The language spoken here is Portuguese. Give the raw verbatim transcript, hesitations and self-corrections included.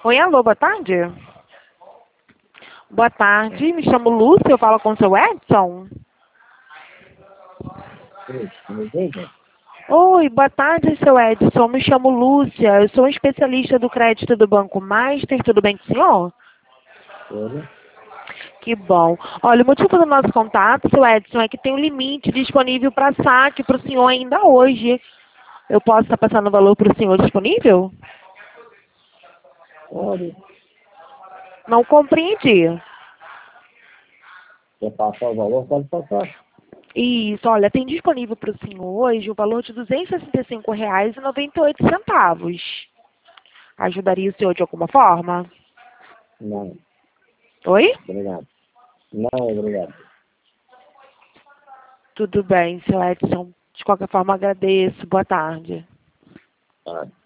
Oi, alô, boa tarde. Boa tarde, me chamo Lúcia, eu falo com o seu Edson. Oi, boa tarde, seu Edson, me chamo Lúcia, eu sou um especialista do crédito do Banco Master, tudo bem com o senhor? Tudo. Que bom. Olha, o motivo do nosso contato, seu Edson, é que tem um limite disponível para saque para o senhor ainda hoje. Eu posso estar passando o valor para o senhor disponível? Pode. Não compreendi. Quer passar o valor? Pode passar. Isso, olha, tem disponível para o senhor hoje o valor de duzentos e sessenta e cinco reais e noventa e oito centavos. Ajudaria o senhor de alguma forma? Não. Oi? Obrigado. Não, obrigado. Tudo bem, seu Edson. De qualquer forma, agradeço. Boa tarde. Tá.